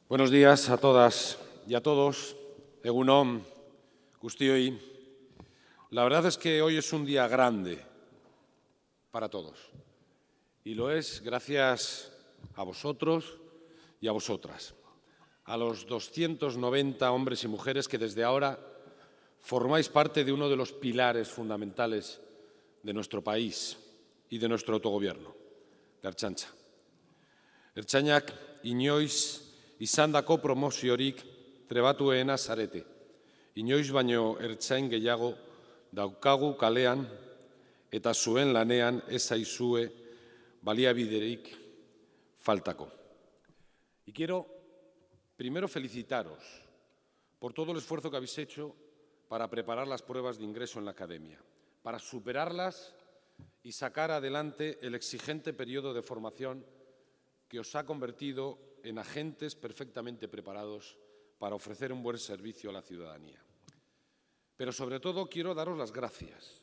Buenos días a todas y a todos. Egun on, guztioi. La verdad es que hoy es un día grande para todos. Y lo es gracias a vosotros y a vosotras, a los 290 hombres y mujeres que desde ahora formáis parte de uno de los pilares fundamentales de nuestro país y de nuestro autogobierno, la Ertzaintza. Ertzainak inoiz izandako promoziorik trebatuena zarete. Inoiz baino ertzain gehiago daukagu kalean eta zuen lanean ez zaizue baliabiderik faltako. Y quiero primero felicitaros por todo el esfuerzo que habéis hecho para preparar las pruebas de ingreso en la academia, para superarlas y sacar adelante el exigente periodo de formación que os ha convertido en agentes perfectamente preparados para ofrecer un buen servicio a la ciudadanía. Pero sobre todo quiero daros las gracias.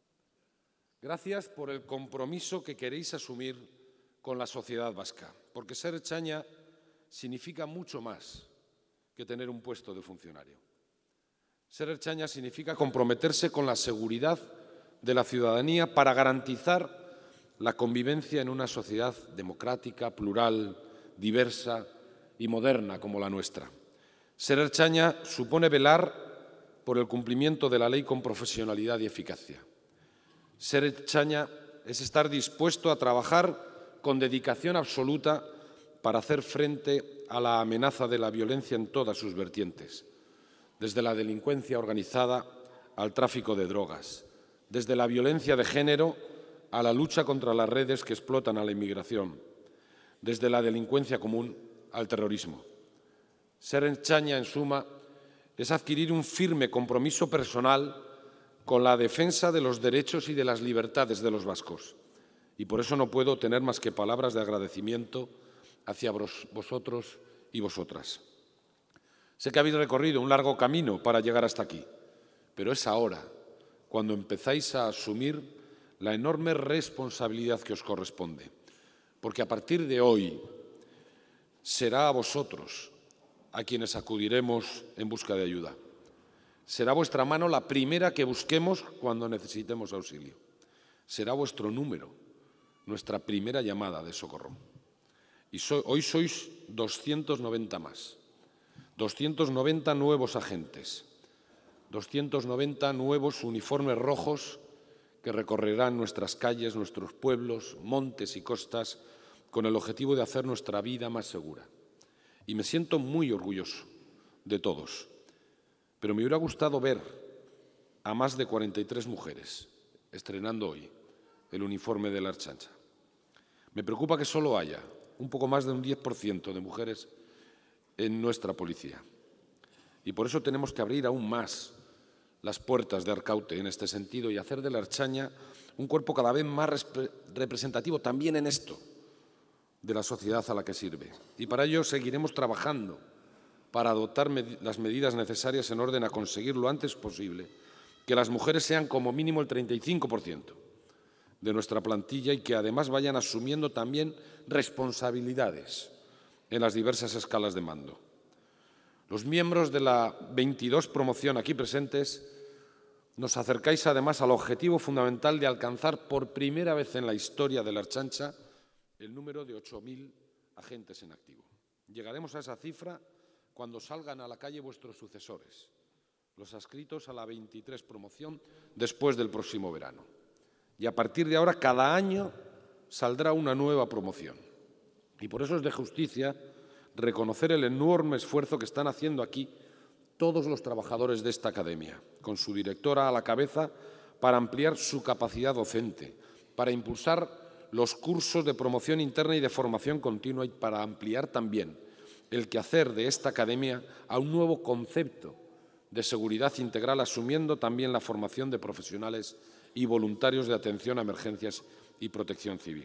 Gracias por el compromiso que queréis asumir con la sociedad vasca, porque ser ertzaina significa mucho más que tener un puesto de funcionario. Ser ertzaina significa comprometerse con la seguridad de la ciudadanía para garantizar la convivencia en una sociedad democrática, plural, diversa y moderna como la nuestra. Ser ertzaina supone velar por el cumplimiento de la ley con profesionalidad y eficacia. Ser ertzaina es estar dispuesto a trabajar con dedicación absoluta para hacer frente a la amenaza de la violencia en todas sus vertientes, desde la delincuencia organizada al tráfico de drogas, desde la violencia de género a la lucha contra las redes que explotan a la inmigración, desde la delincuencia común al terrorismo. Ser ertzaina, en suma, es adquirir un firme compromiso personal con la defensa de los derechos y de las libertades de los vascos. Y por eso no puedo tener más que palabras de agradecimiento hacia vosotros y vosotras. Sé que habéis recorrido un largo camino para llegar hasta aquí, pero es ahora cuando empezáis a asumir la enorme responsabilidad que os corresponde, porque a partir de hoy será a vosotros a quienes acudiremos en busca de ayuda. Será vuestra mano la primera que busquemos cuando necesitemos auxilio. Será vuestro número, nuestra primera llamada de socorro. Y hoy sois 290 más, 290 nuevos agentes, 290 nuevos uniformes rojos que recorrerán nuestras calles, nuestros pueblos, montes y costas con el objetivo de hacer nuestra vida más segura. Y me siento muy orgulloso de todos, pero me hubiera gustado ver a más de 43 mujeres estrenando hoy el uniforme de la Ertzaintza. Me preocupa que solo haya un poco más de un 10% de mujeres en nuestra policía. Y por eso tenemos que abrir aún más las puertas de Arkaute en este sentido y hacer de la Ertzaina un cuerpo cada vez más representativo también en esto de la sociedad a la que sirve. Y para ello seguiremos trabajando para adoptar las medidas necesarias en orden a conseguir lo antes posible que las mujeres sean como mínimo el 35% de nuestra plantilla y que además vayan asumiendo también responsabilidades en las diversas escalas de mando. Los miembros de la 22 promoción aquí presentes nos acercáis además al objetivo fundamental de alcanzar por primera vez en la historia de la Ertzaintza el número de 8.000 agentes en activo. Llegaremos a esa cifra cuando salgan a la calle vuestros sucesores, los adscritos a la 23 promoción después del próximo verano. Y a partir de ahora, cada año saldrá una nueva promoción. Y por eso es de justicia reconocer el enorme esfuerzo que están haciendo aquí todos los trabajadores de esta academia, con su directora a la cabeza, para ampliar su capacidad docente, para impulsar los cursos de promoción interna y de formación continua y para ampliar también el quehacer de esta academia a un nuevo concepto de seguridad integral, asumiendo también la formación de profesionales y voluntarios de atención a emergencias y protección civil.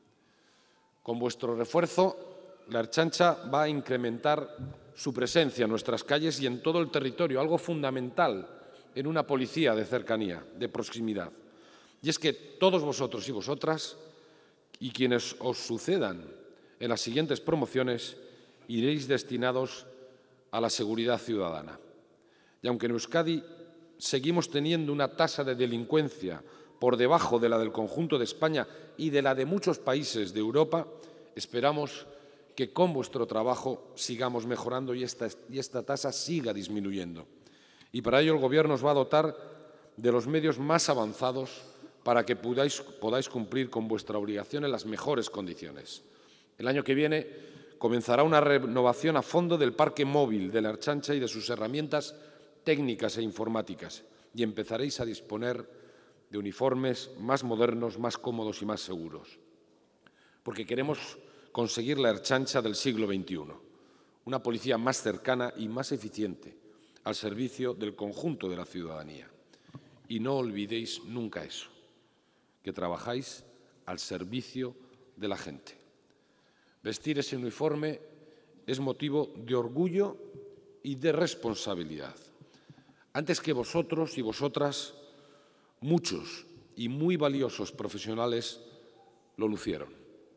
Con vuestro refuerzo, la Ertzaintza va a incrementar su presencia en nuestras calles y en todo el territorio, algo fundamental en una policía de cercanía, de proximidad. Y es que todos vosotros y vosotras y quienes os sucedan en las siguientes promociones iréis destinados a la seguridad ciudadana. Y aunque en Euskadi seguimos teniendo una tasa de delincuencia por debajo de la del conjunto de España y de la de muchos países de Europa, esperamos que con vuestro trabajo sigamos mejorando y esta tasa siga disminuyendo. Y para ello el Gobierno os va a dotar de los medios más avanzados para que podáis cumplir con vuestra obligación en las mejores condiciones. El año que viene comenzará una renovación a fondo del parque móvil de la Ertzaintza y de sus herramientas técnicas e informáticas, y empezaréis a disponer de uniformes más modernos, más cómodos y más seguros. Porque queremos conseguir la Ertzaintza del siglo XXI, una policía más cercana y más eficiente, al servicio del conjunto de la ciudadanía. Y no olvidéis nunca eso, que trabajáis al servicio de la gente. Vestir ese uniforme es motivo de orgullo y de responsabilidad. Antes que vosotros y vosotras, muchos y muy valiosos profesionales lo lucieron.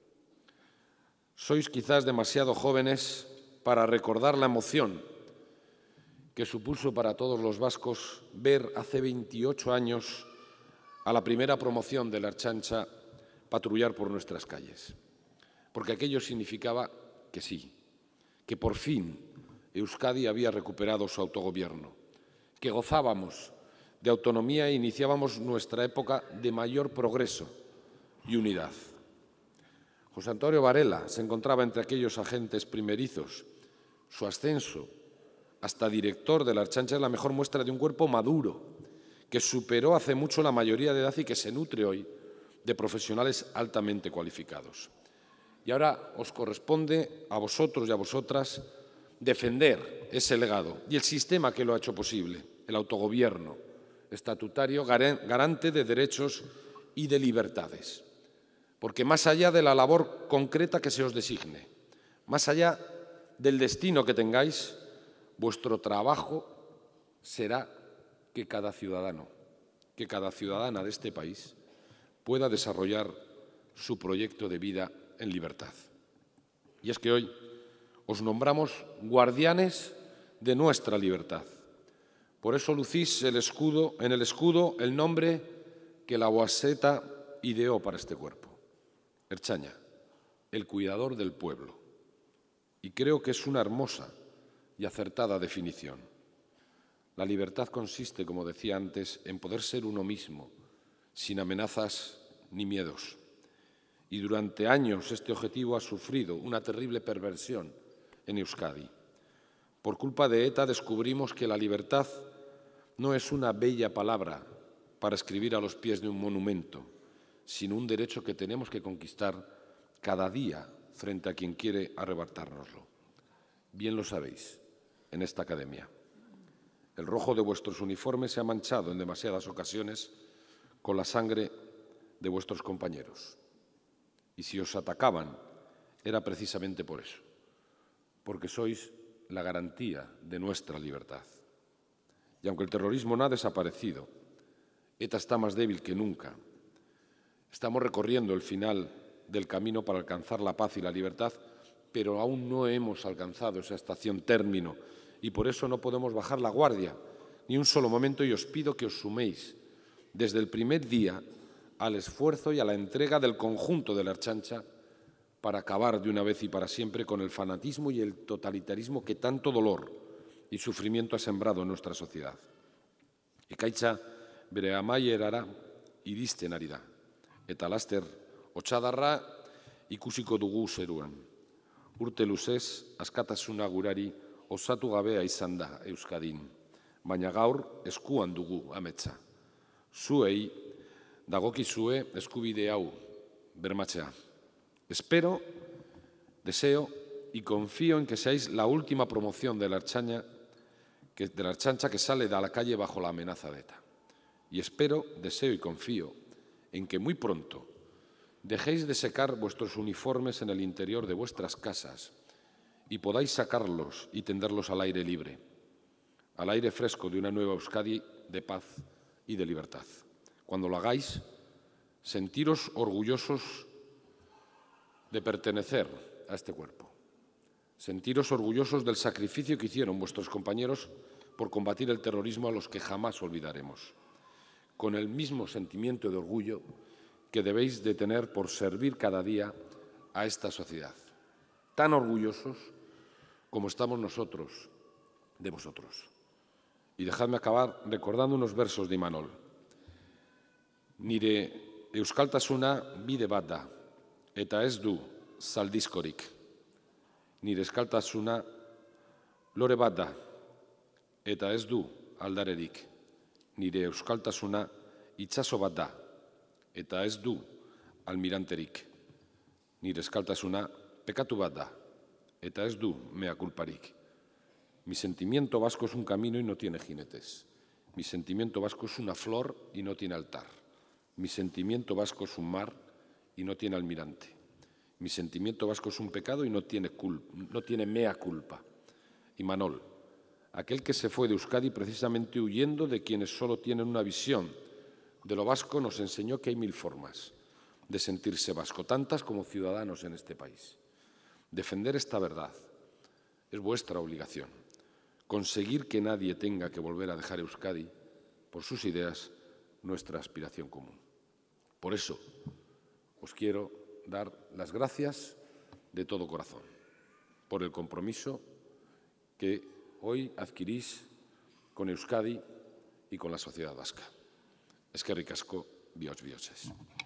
Sois quizás demasiado jóvenes para recordar la emoción que supuso para todos los vascos ver hace 28 años a la primera promoción de la Ertzaintza patrullar por nuestras calles. Porque aquello significaba que sí, que por fin Euskadi había recuperado su autogobierno, que gozábamos de autonomía e iniciábamos nuestra época de mayor progreso y unidad. José Antonio Varela se encontraba entre aquellos agentes primerizos. Su ascenso hasta director de la Ertzaintza es la mejor muestra de un cuerpo maduro, que superó hace mucho la mayoría de edad y que se nutre hoy de profesionales altamente cualificados. Y ahora os corresponde a vosotros y a vosotras defender ese legado y el sistema que lo ha hecho posible, el autogobierno estatutario garante de derechos y de libertades. Porque más allá de la labor concreta que se os designe, más allá del destino que tengáis, vuestro trabajo será que cada ciudadano, que cada ciudadana de este país pueda desarrollar su proyecto de vida en libertad. Y es que hoy os nombramos guardianes de nuestra libertad. Por eso lucís en el escudo el nombre que la Oaseta ideó para este cuerpo: Ertzaina, el cuidador del pueblo. Y creo que es una hermosa y acertada definición. La libertad consiste, como decía antes, en poder ser uno mismo, sin amenazas ni miedos. Y durante años este objetivo ha sufrido una terrible perversión en Euskadi. Por culpa de ETA descubrimos que la libertad no es una bella palabra para escribir a los pies de un monumento, sino un derecho que tenemos que conquistar cada día frente a quien quiere arrebatárnoslo. Bien lo sabéis en esta academia. El rojo de vuestros uniformes se ha manchado en demasiadas ocasiones con la sangre de vuestros compañeros. Y si os atacaban, era precisamente por eso, porque sois la garantía de nuestra libertad. Y aunque el terrorismo no ha desaparecido, ETA está más débil que nunca. Estamos recorriendo el final del camino para alcanzar la paz y la libertad, pero aún no hemos alcanzado esa estación término y por eso no podemos bajar la guardia ni un solo momento, y os pido que os suméis desde el primer día al esfuerzo y a la entrega del conjunto de la Ertzaintza para acabar de una vez y para siempre con el fanatismo y el totalitarismo que tanto dolor y sufrimiento ha sembrado en nuestra sociedad. Ekaitza bere amaierara iristen ari da, eta laster hotsadarra ikusiko dugu zeruan. Urte luzez askatasuna gurari osatu gabea izan da Euskadin, baina gaur eskuan dugu ametsa. Zuei dagokizue eskubide hau bermatzea. Espero, deseo y confío en que seáis la última promoción de la Ertzaintza que sale de la calle bajo la amenaza de ETA. Y espero, deseo y confío en que muy pronto dejéis de secar vuestros uniformes en el interior de vuestras casas y podáis sacarlos y tenderlos al aire libre, al aire fresco de una nueva Euskadi de paz y de libertad. Cuando lo hagáis, sentiros orgullosos de pertenecer a este cuerpo, Sentiros orgullosos del sacrificio que hicieron vuestros compañeros por combatir el terrorismo, a los que jamás olvidaremos, con el mismo sentimiento de orgullo que debéis de tener por servir cada día a esta sociedad, tan orgullosos como estamos nosotros de vosotros. Y dejadme acabar recordando unos versos de Imanol. Nire euskaltasuna bide bat da, eta ez du zaldizkorik. Nire euskaltasuna lore bat da, eta ez du aldarerik. Nire euskaltasuna itsaso bat da, eta ez du almiranterik. Nire euskaltasuna pekatu bat da, eta ez du mea culparik. Mi sentimiento vasco es un camino y no tiene jinetes. Mi sentimiento vasco es una flor y no tiene altar. Mi sentimiento vasco es un mar y no tiene almirante. Mi sentimiento vasco es un pecado y no tiene mea culpa. Imanol, aquel que se fue de Euskadi precisamente huyendo de quienes solo tienen una visión de lo vasco, nos enseñó que hay 1000 formas de sentirse vasco, tantas como ciudadanos en este país. Defender esta verdad es vuestra obligación. Conseguir que nadie tenga que volver a dejar Euskadi por sus ideas, nuestra aspiración común. Por eso os quiero dar las gracias de todo corazón por el compromiso que hoy adquirís con Euskadi y con la sociedad vasca. Eskerrik asko, bihotz bihotzez.